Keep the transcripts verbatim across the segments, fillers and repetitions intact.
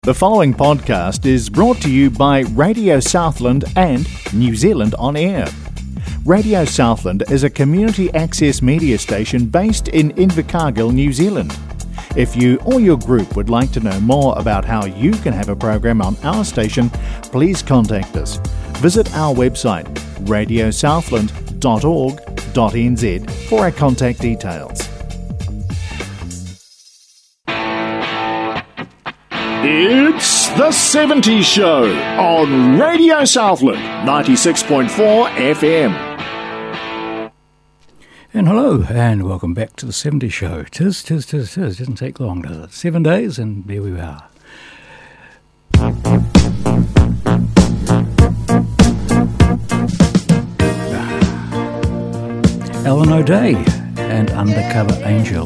The following podcast is brought to you by Radio Southland and New Zealand On Air. Radio Southland is a community access media station based in Invercargill, New Zealand. If you or your group would like to know more about how you can have a program on our station, please contact us. Visit our website radio southland dot org dot n z for our contact details. It's The seventies Show on Radio Southland, ninety-six point four F M. And hello, and welcome back to The seventies Show. Tis, tis, tis, tis. Doesn't take long, does it? Seven days, and there we are. Ellen O'Day and Undercover Angel.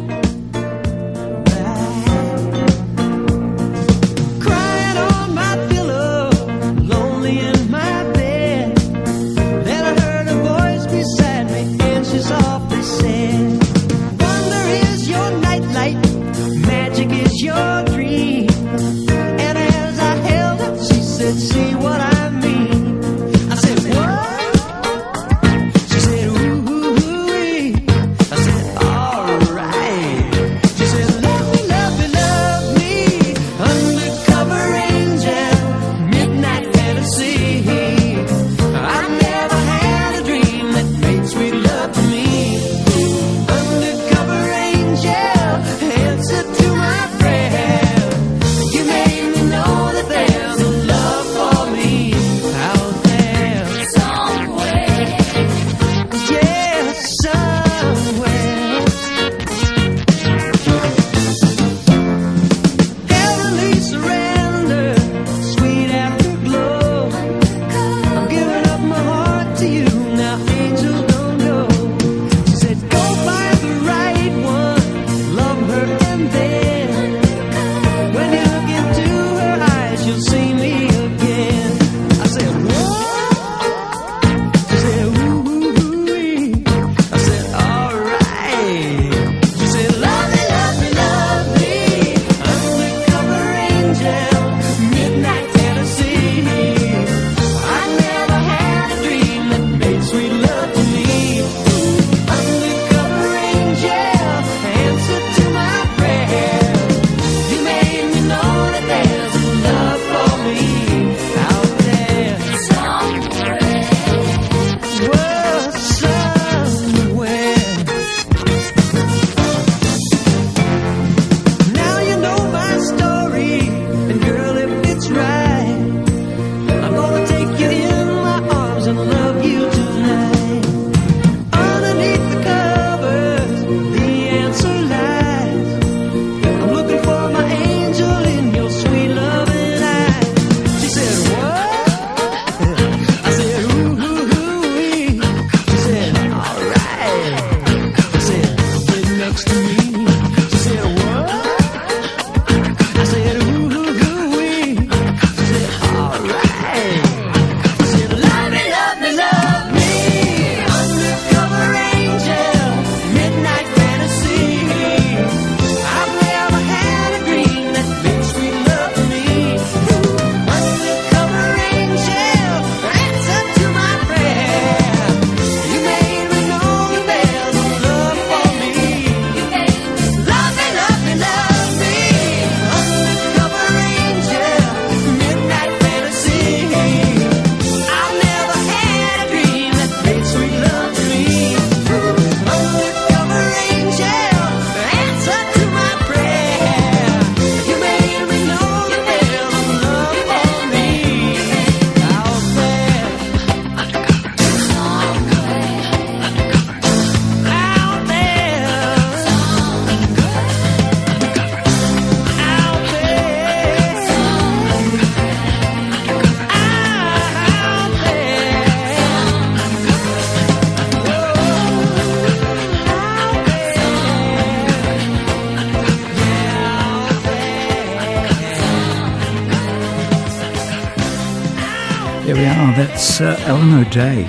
There we are, that's uh, Ellen O'Day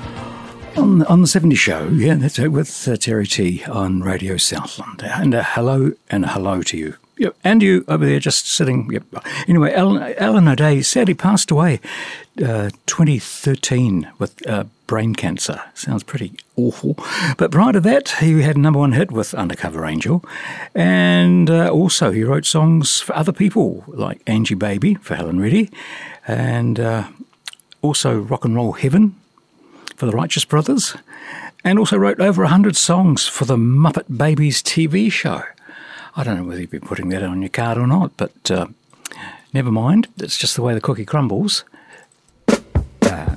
on, on the seventies Show. Yeah, that's it, with uh, Terry T on Radio Southland. And a hello and a hello to you Yep. And you over there just sitting. Yep. Anyway, Alan, Alan O'Day sadly passed away uh, twenty thirteen with uh, brain cancer. Sounds pretty awful. But prior to that, he had a number one hit with Undercover Angel. And uh, also he wrote songs for other people like Angie Baby for Helen Reddy. And uh, also Rock and Roll Heaven for the Righteous Brothers. And also wrote over one hundred songs for the Muppet Babies T V show. I don't know whether you'd be putting that on your card or not, but uh, never mind. It's just the way the cookie crumbles. Uh,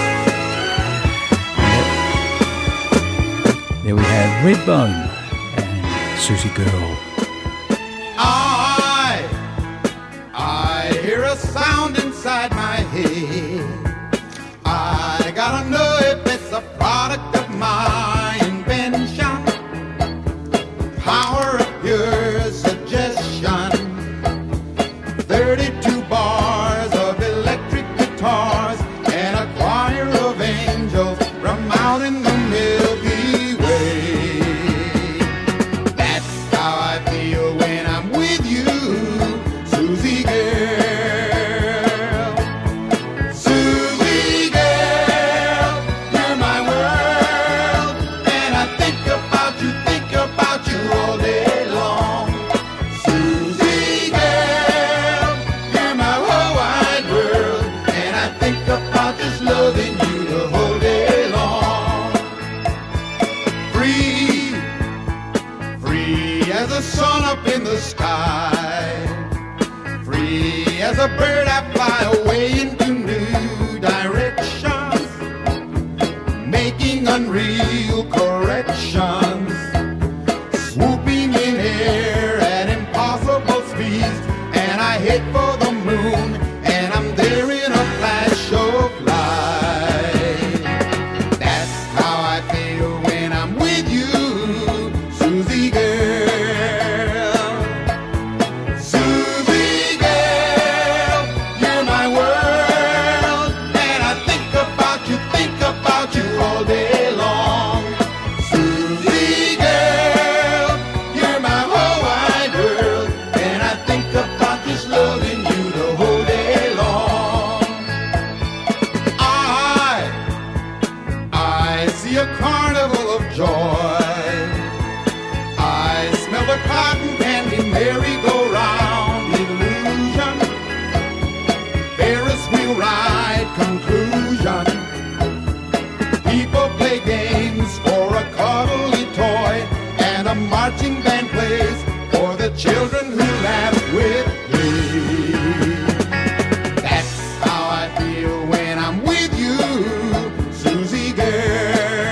there we have Redbone and Susie Girl. I, I hear a sound inside my head. I gotta know if it's a product of my invention. Power of your suggestion. thirty-two bars of electric guitars and a choir of angels from out in the Milky Way. That's how I feel when I'm with you, Susie girl. Susie girl, you're my world, and I think about you, think about you all day long. Susie girl, you're my whole wide world, and I think about just loving you the whole day long. Free, free as the sun up in the sky, free as a bird I fly away into new directions, making unreal corrections, swooping in air at impossible speeds, and I head for the moon, and I'm there in a flash of light. That's how I feel when I'm with you, Susie girl. Susie girl, you're my world, and I think about you, think about you all day long. Susie girl, you're my whole wide world, and I think about just loving you the whole day long. I, I see a carnival of joy. I smell the cotton candy merry-go-round illusion, Ferris wheel ride conclusion. People play games for a cuddly toy, and a marching band plays for the children who laugh with me. That's how I feel when I'm with you, Susie girl.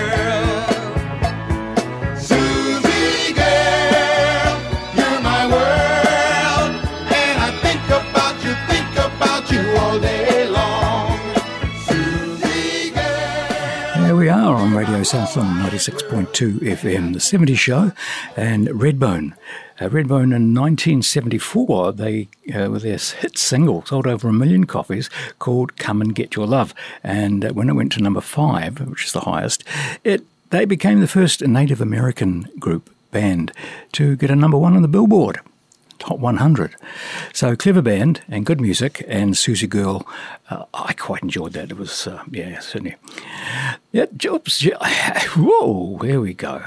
Susie girl, you're my world, and I think about you, think about you all day long. Susie girl. There we are on Radio Southland ninety-six point two F M, The seventies Show, and Redbone. Uh, Redbone in nineteen seventy-four, they, uh, with their hit single, sold over a million copies, called Come and Get Your Love. And uh, when it went to number five, which is the highest, it they became the first Native American group band to get a number one on the Billboard Top one hundred. So clever band and good music, and Susie Girl, uh, I quite enjoyed that. It was, uh, yeah, certainly. Yeah, oops, yeah, whoa, there we go.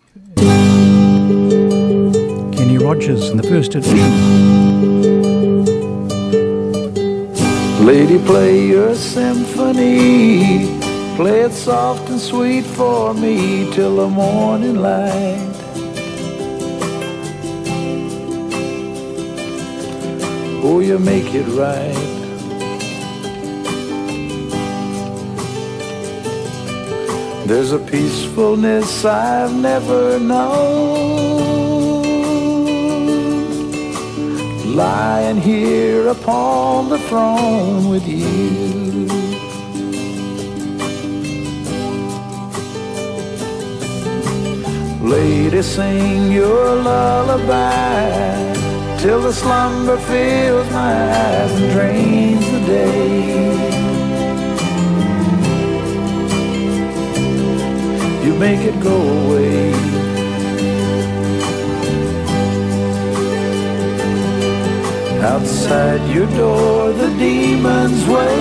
Kenny Rogers in the first edition. Lady, play your symphony, play it soft and sweet for me till the morning light. Oh, you make it right. There's a peacefulness I've never known, lying here upon the throne with you. Lady, sing your lullaby till the slumber fills my eyes and drains the day. You make it go away. outside your door the demons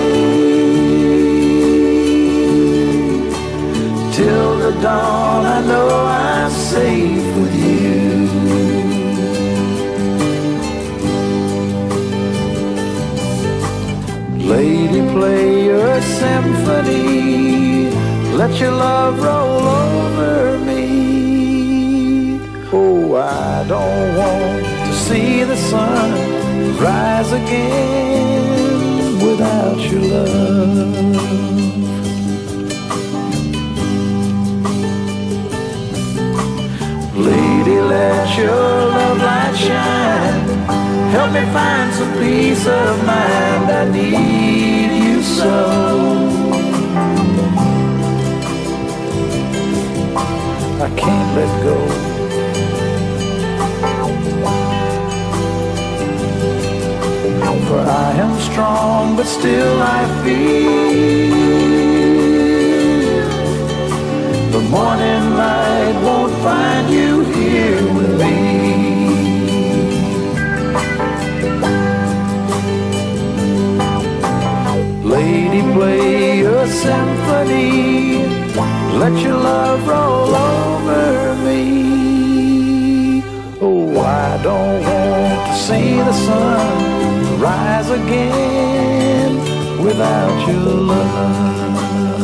wait. Till the dawn I know I'm safe with you. Lady, play your symphony, let your love roll over me. Oh, I don't want to see the sun rise again without your love. Lady, let your love light shine, help me find some peace of mind. I need you so. I can't let go. For I am strong, but still I feel the morning light won't find you here with me. Lady, play your symphony, let your love roll over me. Oh, I don't want to see the sun rise again without your love.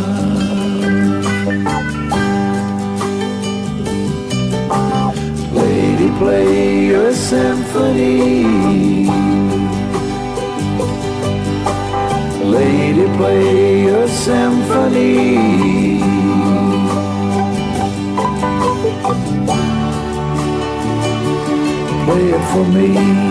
Lady, play your symphony. Lady, play your symphony. Play it for me.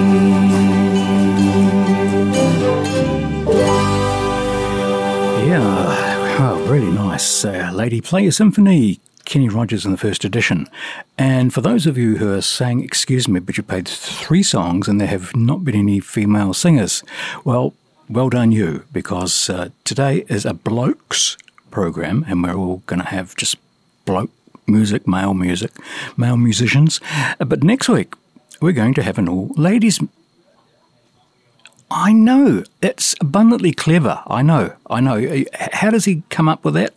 Yeah, oh, really nice. Uh, Lady, play your symphony. Kenny Rogers in the first edition. And for those of you who are saying, excuse me, but you played three songs and there have not been any female singers, well, well done you, because uh, today is a blokes program and we're all going to have just bloke music, male music, male musicians. Uh, but next week, we're going to have an all ladies. I know, that's abundantly clever. I know, I know. How does he come up with that?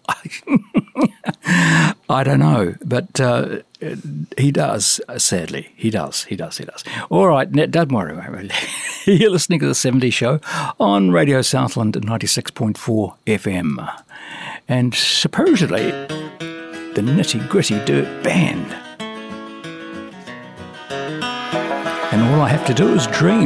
I don't know, but uh, he does, sadly. He does, he does, he does. All right, don't worry. You're listening to The seventies Show on Radio Southland ninety-six point four F M. And supposedly, the Nitty Gritty Dirt Band. And all I have to do is dream.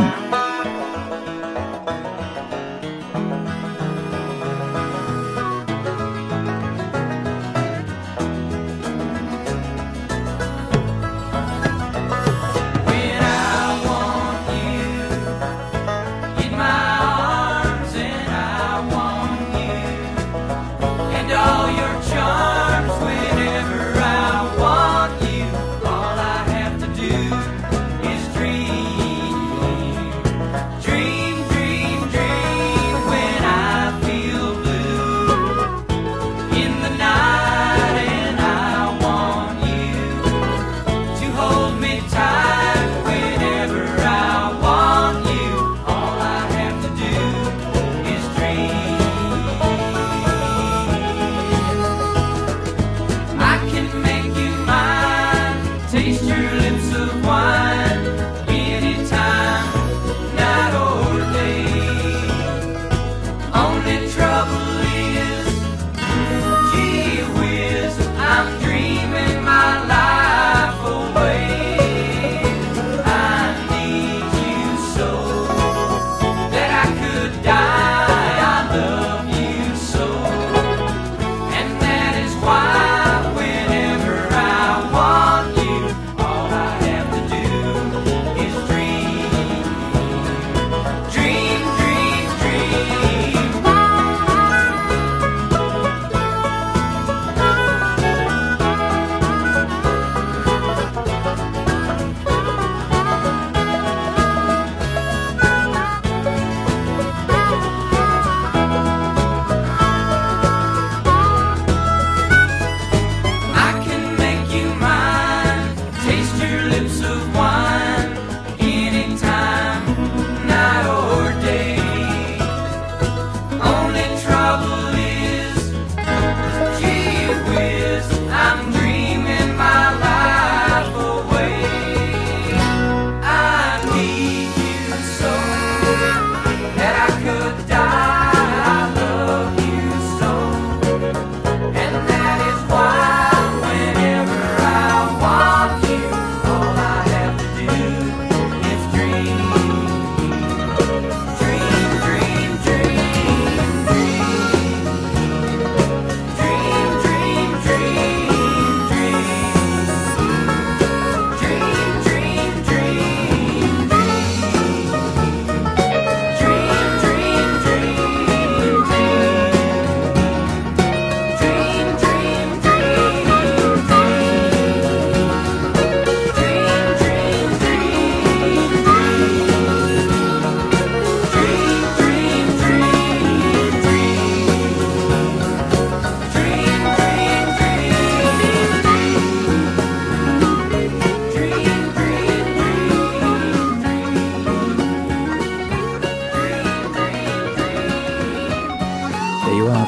Dream, dream, dream when I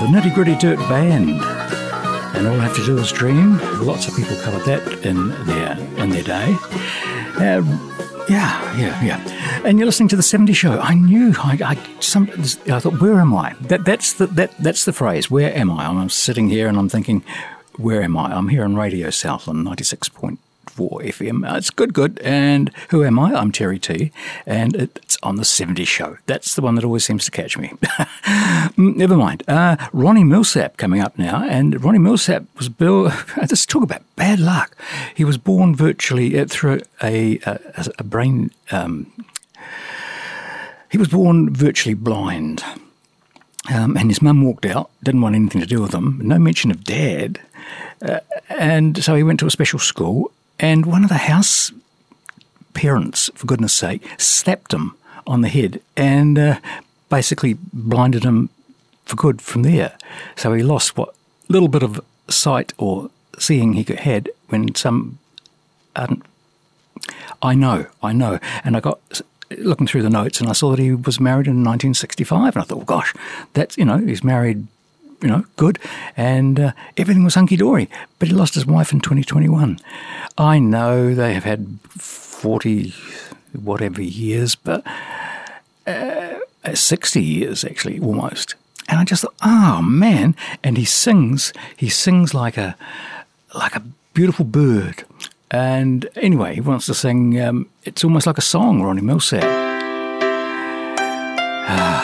Nitty Gritty Dirt Band, and All I Have to Do Is Dream. Lots of people covered that in their in their day. Uh, yeah, yeah, yeah. And you're listening to the seventies Show. I knew. I, I, some, I thought, where am I? That that's the that that's the phrase. Where am I? I'm sitting here and I'm thinking, where am I? I'm here on Radio Southland ninety-six point four F M. Uh, it's good, good. And who am I? I'm Terry T. And it's on the seventies Show. That's the one that always seems to catch me. Never mind. Uh, Ronnie Milsap coming up now. And Ronnie Milsap was built... Let's talk about bad luck. He was born virtually uh, through a, a, a brain... Um, he was born virtually blind. Um, and his mum walked out, didn't want anything to do with him. No mention of dad. Uh, and so he went to a special school. And one of the house parents, for goodness sake, slapped him on the head and uh, basically blinded him for good from there. So he lost what little bit of sight or seeing he had when some... Um, I know, I know. And I got looking through the notes and I saw that he was married in nineteen sixty-five. And I thought, well, gosh, that's, you know, he's married... you know, good, and uh, everything was hunky-dory. But he lost his wife in twenty twenty-one. I know they have had forty whatever years, but uh, sixty years actually, almost. And I just thought, oh, man. And he sings, he sings like a like a beautiful bird. And anyway, he wants to sing, um, it's almost like a song, Ronnie Milsap. Ah.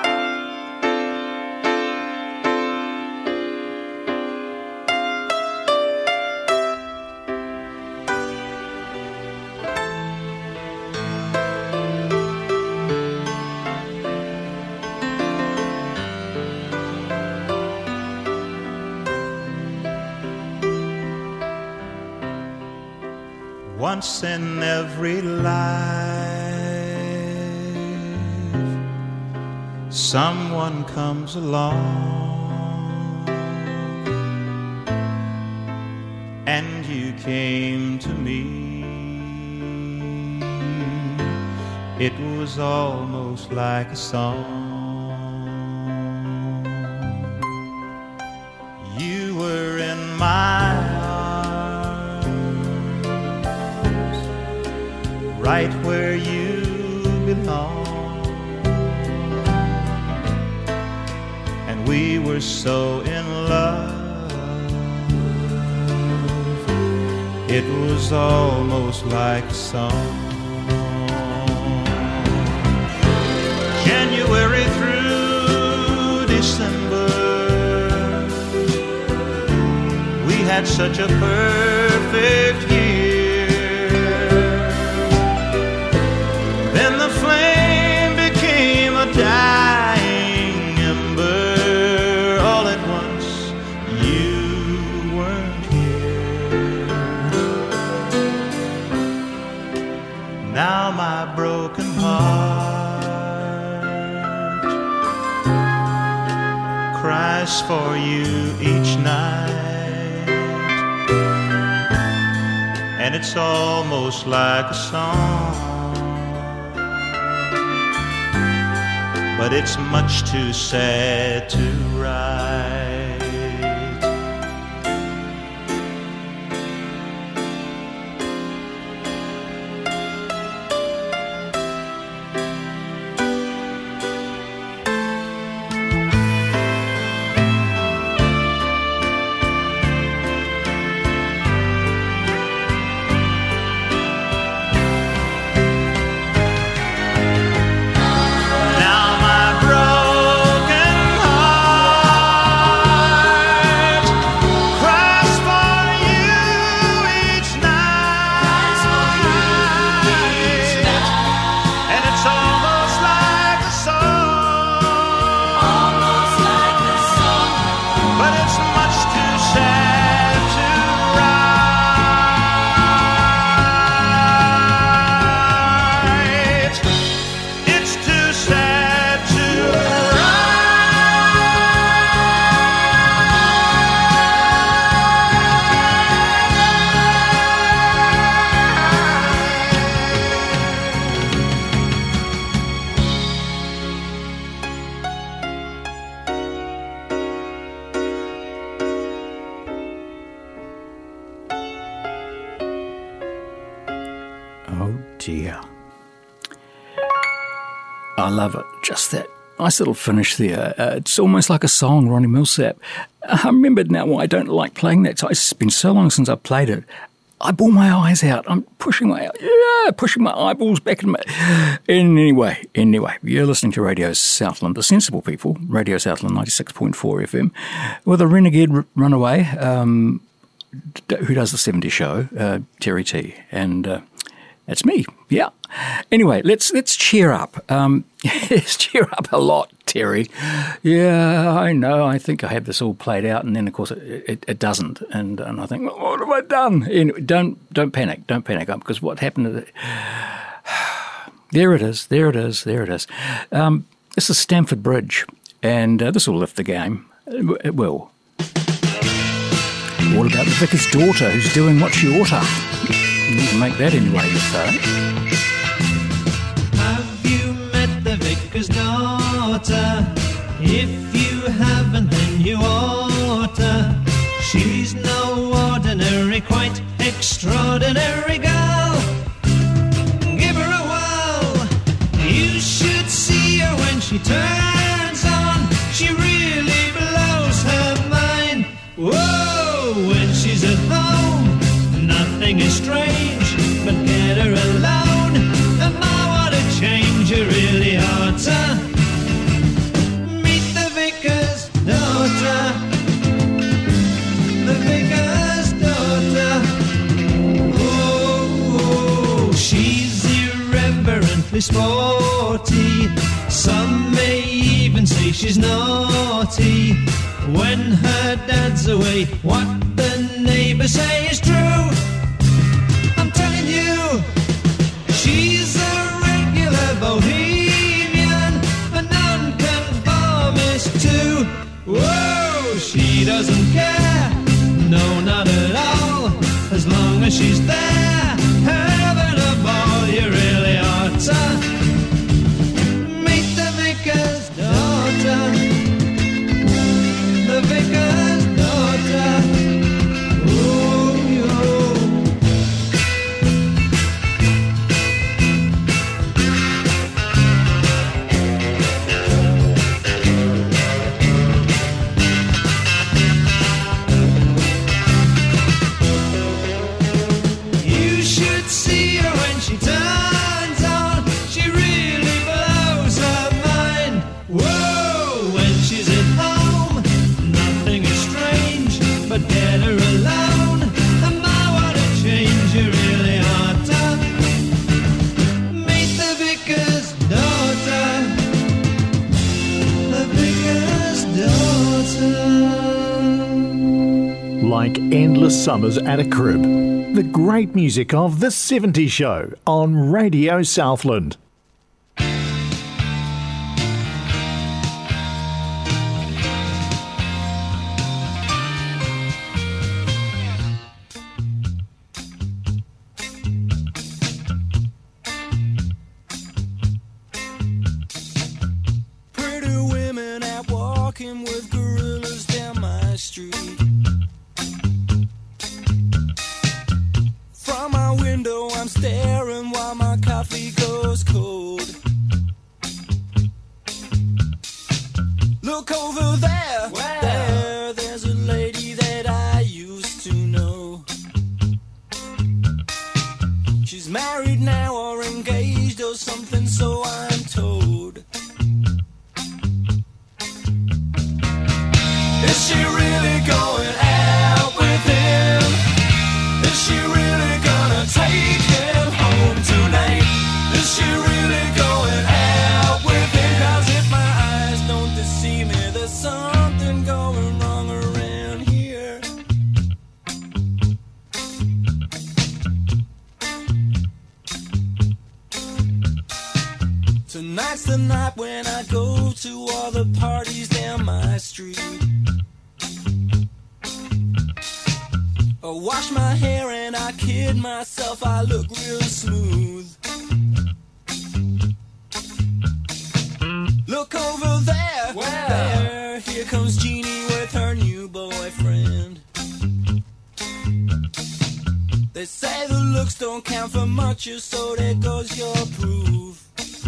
Once in every life, someone comes along, and you came to me. It was almost like a song. You were in my right where you belong, and we were so in love, it was almost like a song. January through December, we had such a perfect year. Dying ember, all at once you weren't here. Now my broken heart cries for you each night, and it's almost like a song, but it's much too sad to write. Now my broken heart dear. I love it. Just that nice little finish there. Uh, it's almost like a song, Ronnie Milsap. I remember now why I don't like playing that. It's been so long since I've played it. I bore my eyes out. I'm pushing my yeah, pushing my eyeballs back in my. Anyway, anyway, you're listening to Radio Southland, the sensible people. Radio Southland, ninety-six point four F M, with a renegade r- runaway um, d- who does the seventies show, uh, Terry T, and uh, that's me. Yeah. Anyway, let's let's cheer up. Um, let's cheer up a lot, Terry. Yeah, I know. I think I have this all played out, and then of course it, it, it doesn't. And and I think, well, what have I done? Anyway, don't don't panic. Don't panic, because what happened to it? There it is. There it is. There it is. Um, this is Stamford Bridge, and uh, this will lift the game. It, it will. All about the vicar's daughter who's doing what she oughta. You can make that anyway, you say. Have you met the vicar's daughter? If you haven't, then you oughta. She's no ordinary, quite extraordinary girl. Give her a whirl. You should see her when she turns on. She really blows her mind. Whoa, when she's at home, nothing is strange, but get her alone, and my what a change you really ought to meet the vicar's daughter, the vicar's daughter. Oh, oh, she's irreverently sporty, some may even say she's naughty. When her dad's away, what the neighbours say is true. I'm telling you, she's a regular bohemian, a nonconformist too. Whoa, she doesn't care, no, not at all, as long as she's there, having a ball. You really ought to meet the vicar's daughter, the vicar's daughter. Like endless summers at a crib. The great music of The seventies Show on Radio Southland. Pretty women out walking with gorillas down my street. From my window I'm staring while my coffee goes cold. Look over there, wow. There, there's a lady that I used to know. She's married now or engaged or something, so I'm told. Is she really going out with him? Is she really gonna take him home tonight? Is she really going out with him? 'Cause if my eyes don't deceive me, there's something going wrong around here. Tonight's the night when I go to all the parties down my street. I wash my hair and I kid myself, I look real smooth. Look over there, wow. There, here comes Jeannie with her new boyfriend. They say the looks don't count for much, so there goes your proof.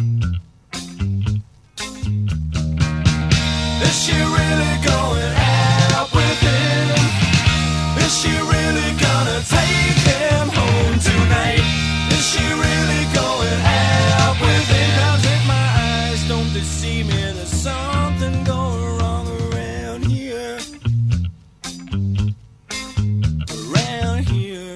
Is she really going out with him? Is she really gonna take him home tonight? Is she really going out with him? 'Cause if my eyes don't deceive me, there's something going wrong around here. Around here.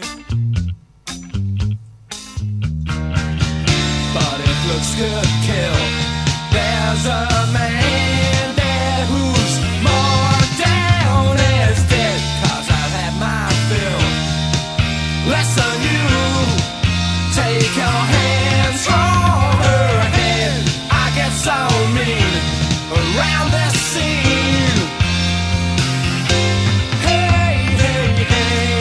But if looks could kill, there's a man there who's more down as dead. 'Cause I've had my fill. Less than you. Take your hands from her head. I get so mean around this scene. Hey, hey, hey.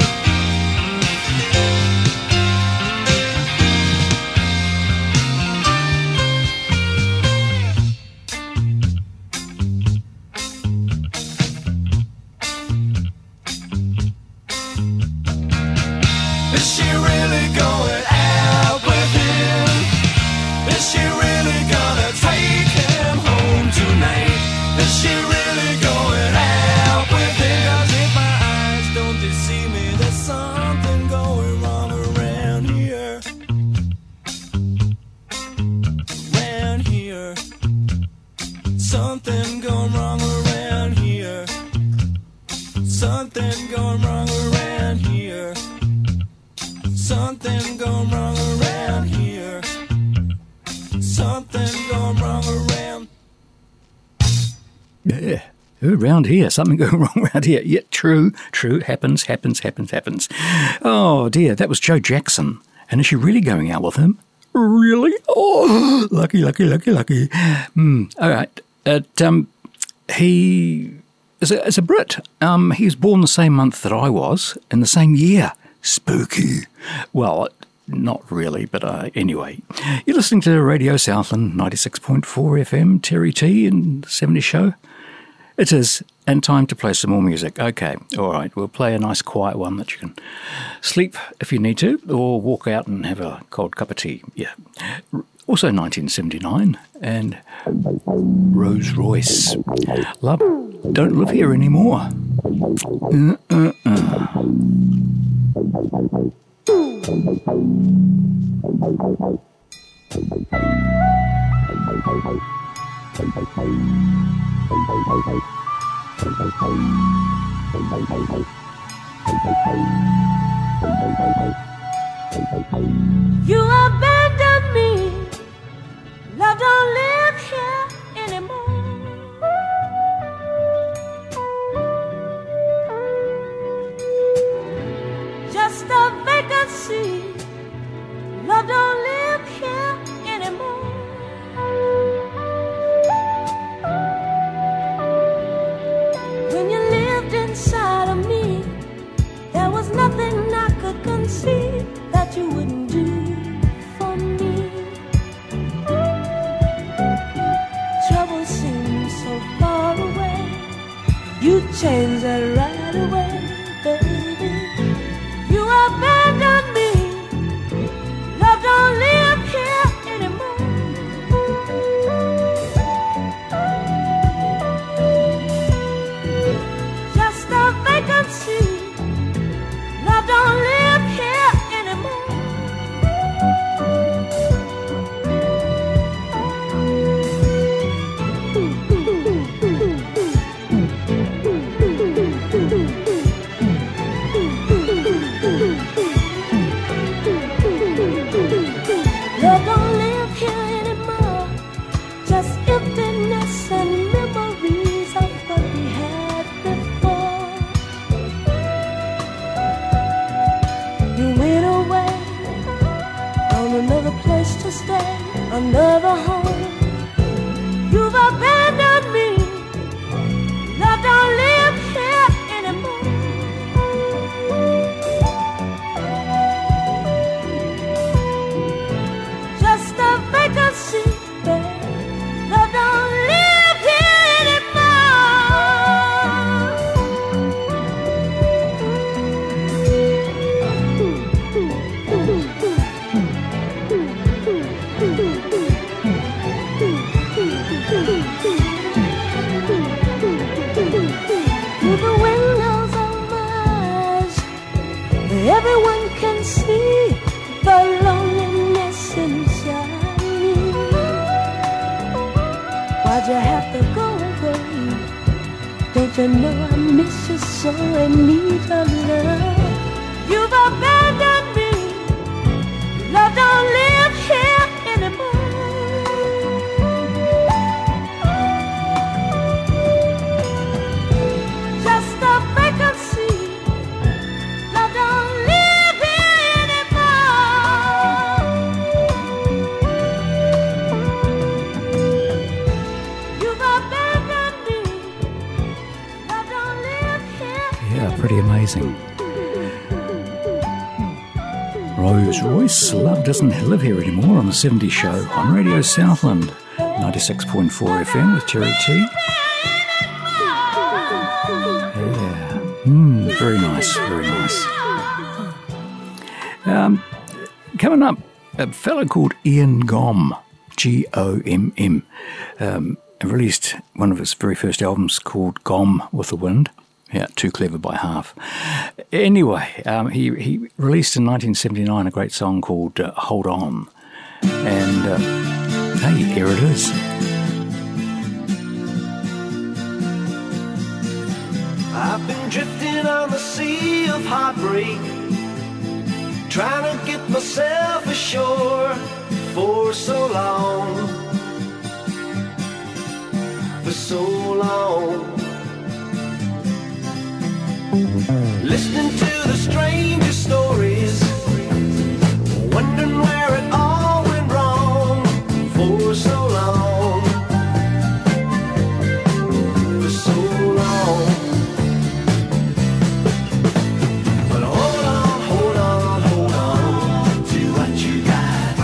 Is she really going out with him? Is she really gonna take him home tonight? Is she really going out with him? 'Cause if my eyes don't deceive me, there's something going wrong around here. Around here. Something going wrong around here. Something going wrong around here. Something going wrong around here. Something going wrong around. Yeah, around here, something going wrong around here. Yeah, true, true, happens, happens, happens, happens. Oh dear, that was Joe Jackson. And is she really going out with him? Really? Oh, lucky, lucky, lucky, lucky. Hmm. All right. It, um, he is a, is a Brit. Um, he was born the same month that I was, in the same year. Spooky. Well, not really, but uh, anyway. You're listening to Radio Southland, ninety-six point four F M, Terry T and the seventies Show. It is, and time to play some more music. Okay, all right, we'll play a nice quiet one that you can sleep if you need to, or walk out and have a cold cup of tea. Yeah. Also nineteen seventy-nine, and Rose Royce. Love, don't live here anymore. Uh, uh, uh. You abandoned me. Love don't live here anymore. Just a vacancy. Love don't live here anymore. When you lived inside of me, there was nothing I could conceive that you wouldn't do for me. Trouble seems so far away. You changed that right away, baby. You abandoned me. Love don't live here anymore. Just a vacancy. Love don't live here anymore. Don't you know I miss you so and need your love? You've abandoned me. Love don't live here anymore. Just a vacancy. Love don't live here anymore. You've abandoned me. Love don't live here. Yeah, pretty amazing. Rose Royce, Love Doesn't Live Here Anymore on the seventies show on Radio Southland, ninety-six point four F M with Terry T. Yeah, mm, very nice, very nice. Um, coming up, a fellow called Ian Gomm, G O M M, um, released one of his very first albums called Gomm with the Wind. Yeah, too clever by half. Anyway, um, he, he released in nineteen seventy-nine a great song called uh, Hold On. And, uh, hey, here it is. I've been drifting on the sea of heartbreak, trying to get myself ashore for so long, for so long. Listening to the strangest stories, wondering where it all went wrong for so long, for so long. But hold on, hold on, hold on to what you got.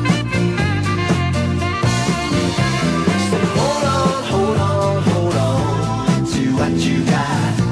Said hold on, hold on, hold on to what you got.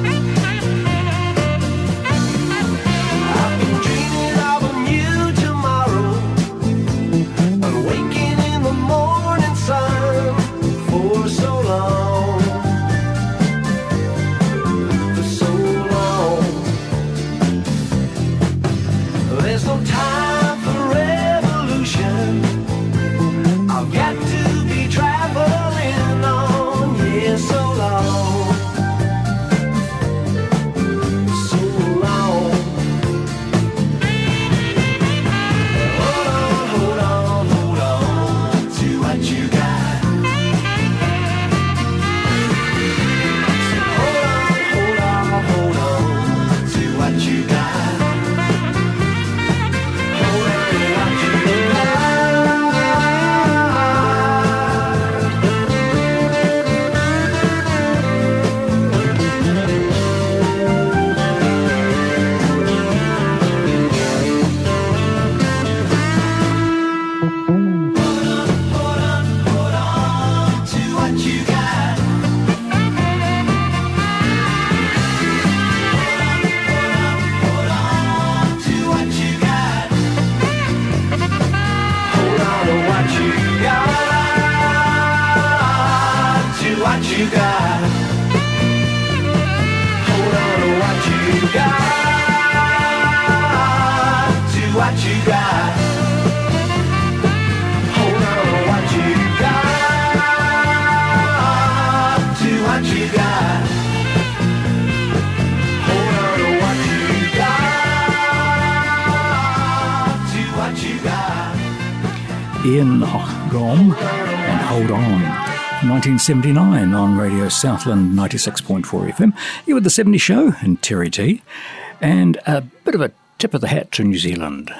Ian Gomm and Hold On, nineteen seventy-nine on Radio Southland ninety-six point four F M. You were the seventies show and Terry T. And a bit of a tip of the hat to New Zealand.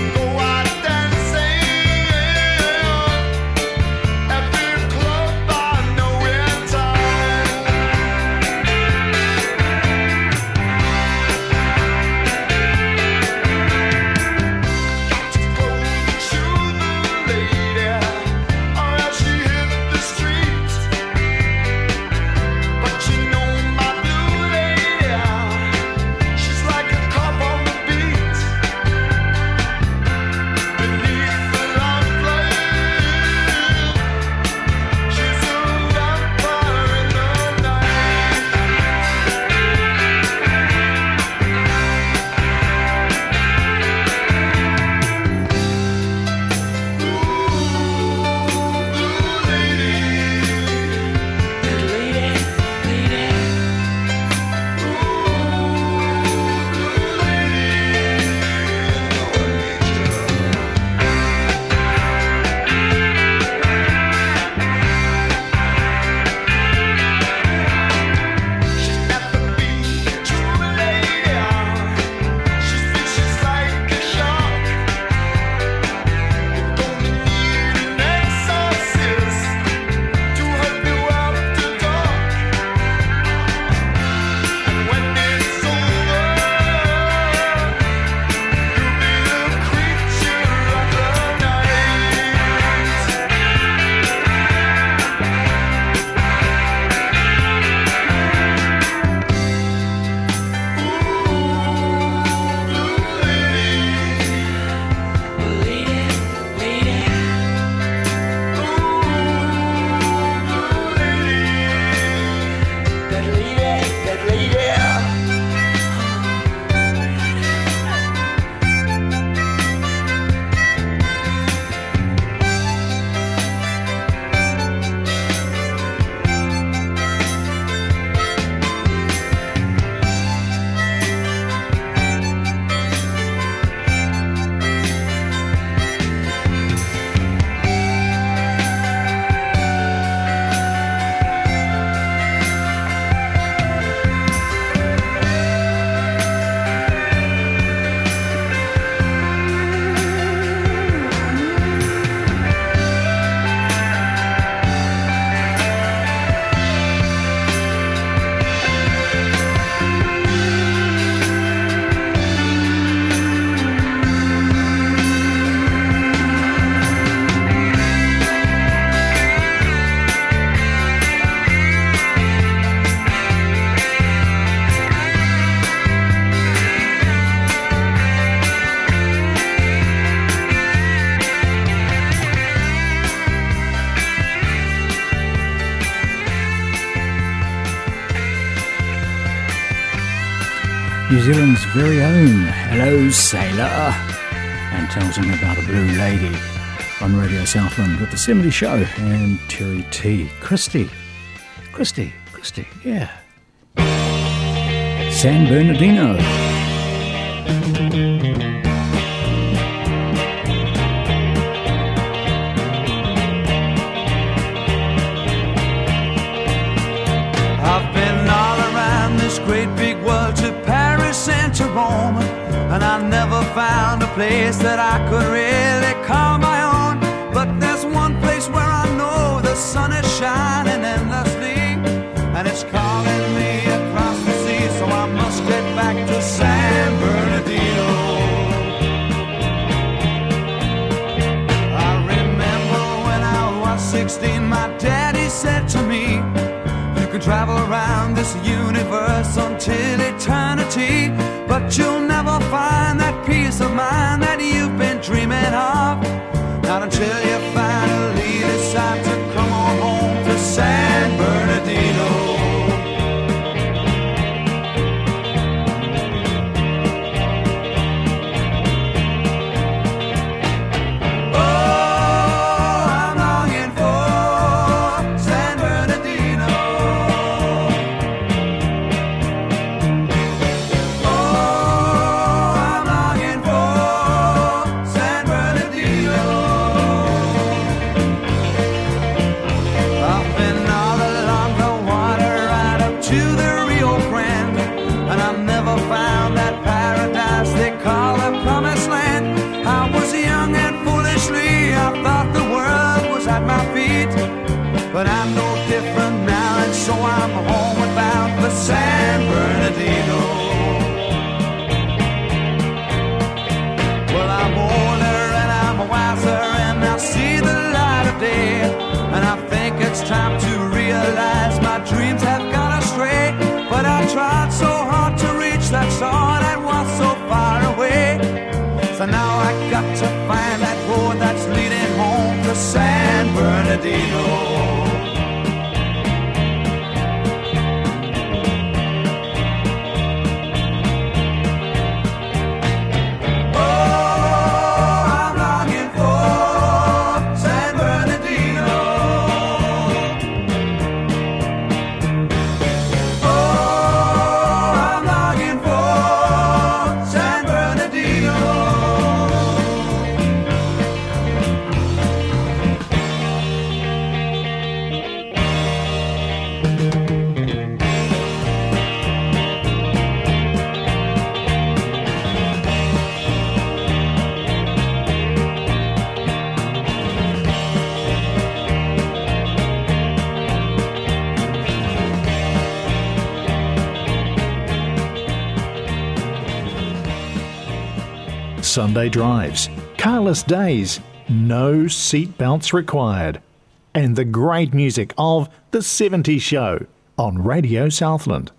By New Zealand's very own Hello Sailor, and tells him about a blue lady on Radio Southland with the seventies Show and Terry T. Christy. Christy, Christy, yeah. San Bernardino. I've been all around this great big world, to Paris and to Rome, and I never found a place that I could really call my own. But there's one place where I know the sun is shining endlessly, and it's calling me across the sea, so I must get back to San Bernardino. I remember when I was sixteen, my daddy said to me, you could travel around this universe until eternity, but you'll never find that peace of mind that you've been dreaming of, not until you finally decide to come on home to San Bernardino. But I'm no different now, and so I'm homeward bound for San Bernardino. Well, I'm older and I'm wiser, and I see the light of day, and I think it's time to realize my dreams have gone astray. But I tried so hard to reach that star that was so far away, so now I got to find that road that's leading home to San Bernardino. Sunday drives, carless days, no seat belts required, and the great music of The seventies Show on Radio Southland.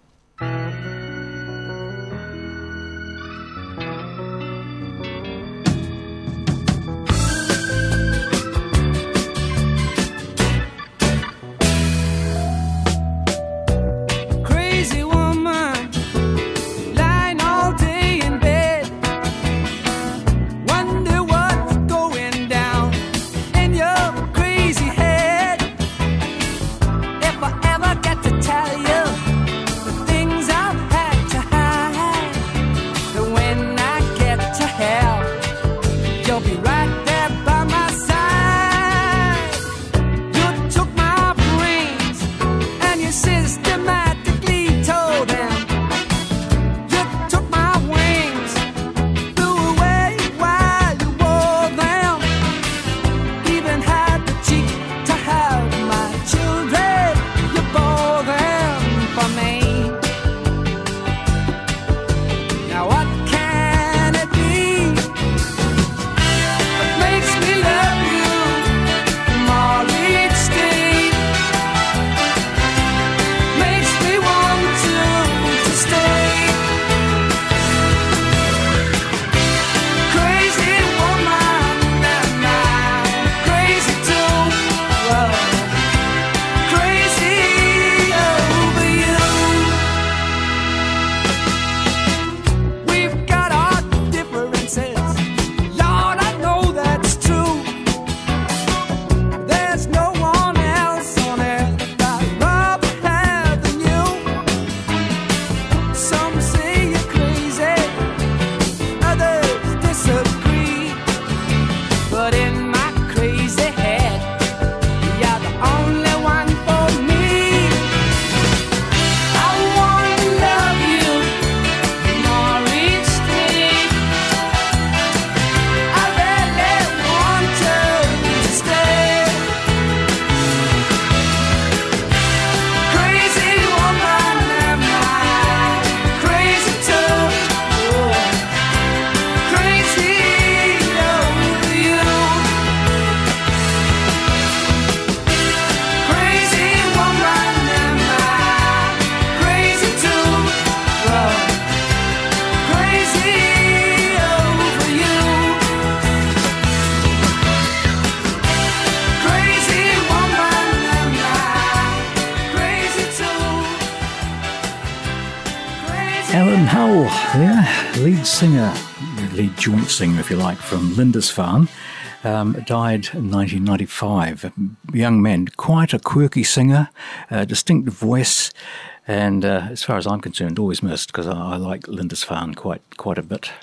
there. Lead singer, lead joint singer, if you like, from Lindisfarne, um, died in nineteen ninety-five. A young man, quite a quirky singer, a distinctive voice, and uh, as far as I'm concerned, always missed, because I, I like Lindisfarne quite quite a bit.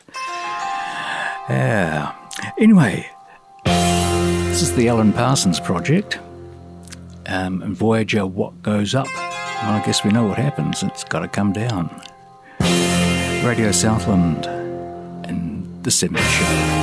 Yeah. Anyway, this is the Alan Parsons Project, um, and Voyager, What Goes Up? Well, I guess we know what happens. It's got to come down. Radio Southland and The seventies Show.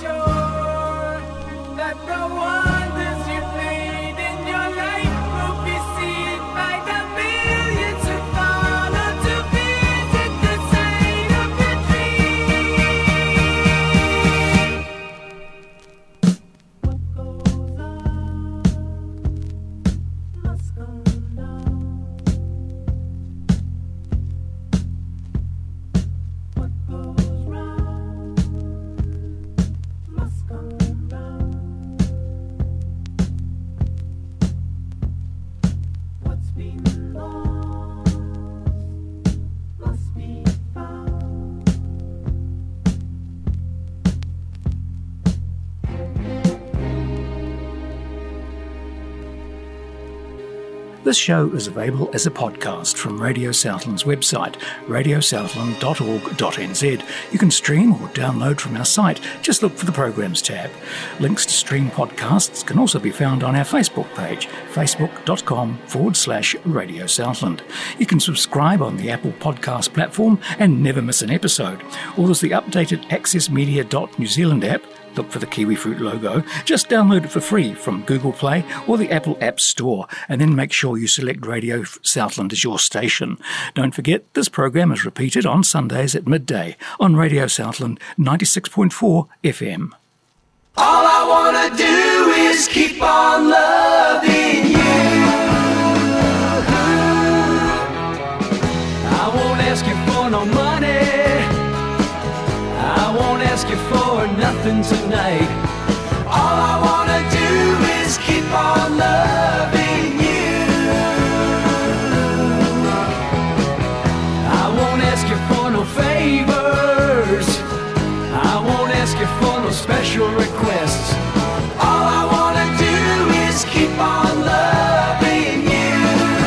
The wonders you've made in your life will be This show is available as a podcast from Radio Southland's website, radio southland dot org dot n z. You can stream or download from our site. Just look for the Programs tab. Links to stream podcasts can also be found on our Facebook page, facebook.com forward slash Radio Southland. You can subscribe on the Apple Podcast platform and never miss an episode. Or there's the updated access media dot new zealand app. Look for the kiwi fruit logo. Just download it for free from Google Play or the Apple App Store, and then make sure you select Radio Southland as your station. Don't forget, this program is repeated on Sundays at midday on Radio Southland ninety-six point four F M. All I wanna do is keep on loving you. I won't ask you for no money. I won't ask you for nothing tonight. All I wanna do is keep on loving you. I won't ask you for no favors. I won't ask you for no special requests. All I wanna do is keep on loving you.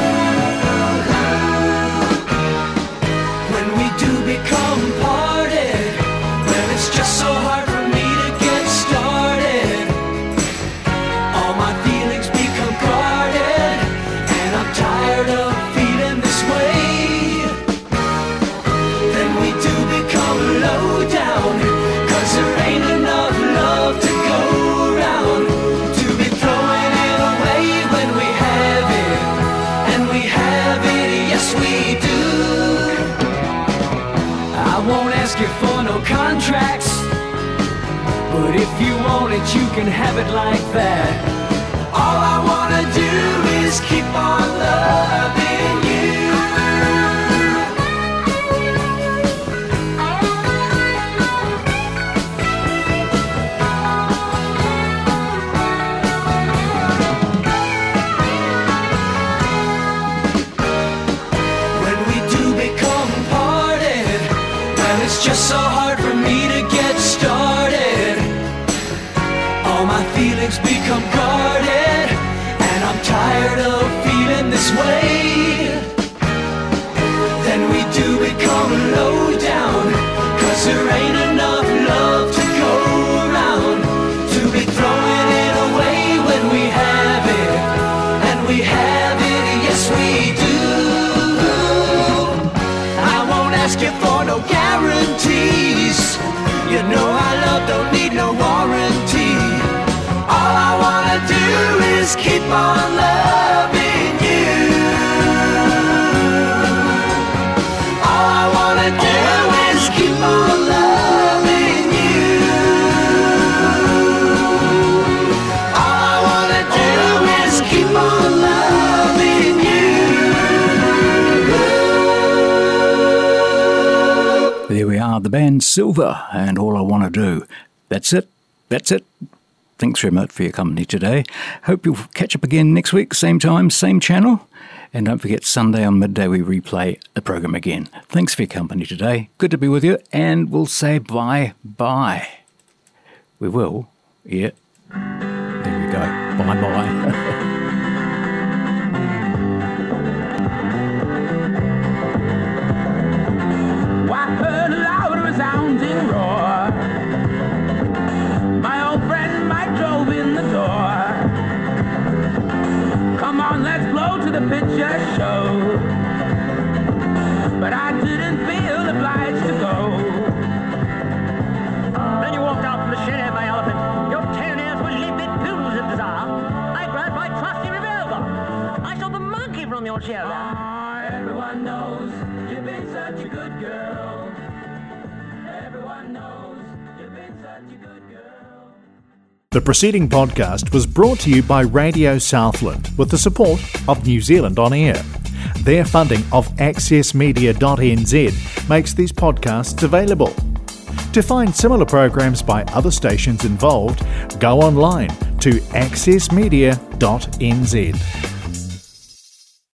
When we do become parted, well, it's just so hard for me to get started. All my feelings become guarded, and I'm tired of feeling this way. Then we do become low down, 'cause there ain't enough love to go around to be throwing it away when we have it. And we have it, yes we do. I won't ask you for no contracts, but if you want it, you can have it like that. All I wanna do is keep on loving you. When we do become parted, well, it's just so hard for me to get started. All my feelings become guarded, and I'm tired of feeling this way. Then we do become low down, 'cause there ain't enough love to go around to be throwing it away when we have it. And we have it, yes we do. I won't ask you for no guarantees. You know our love don't need no warranty. All I wanna do is keep on loving you. All I wanna do is keep on loving you. All I wanna do is keep on loving you. There we are, the band Silver, and All I Want to Do. That's it. That's it. Thanks very much for your company today. Hope you'll catch up again next week, same time, same channel. And don't forget, Sunday on midday we replay the program again. Thanks for your company today. Good to be with you, and we'll say bye-bye. We will, yeah. There we go. Bye-bye. I heard a loud resounding roar. My old friend Mike drove in the door. Come on, let's blow to the picture show. But I didn't feel obliged to go. Then you walked out from the shed, my elephant. Your telomeres were livid pools of desire. I grabbed my trusty revolver. I shot the monkey from your shoulder. Oh, everyone knows you've been such a good girl. Everyone knows you've been such a good girl. The preceding podcast was brought to you by Radio Southland with the support of New Zealand On Air. Their funding of access media dot n z makes these podcasts available. To find similar programs by other stations involved, go online to access media dot n z.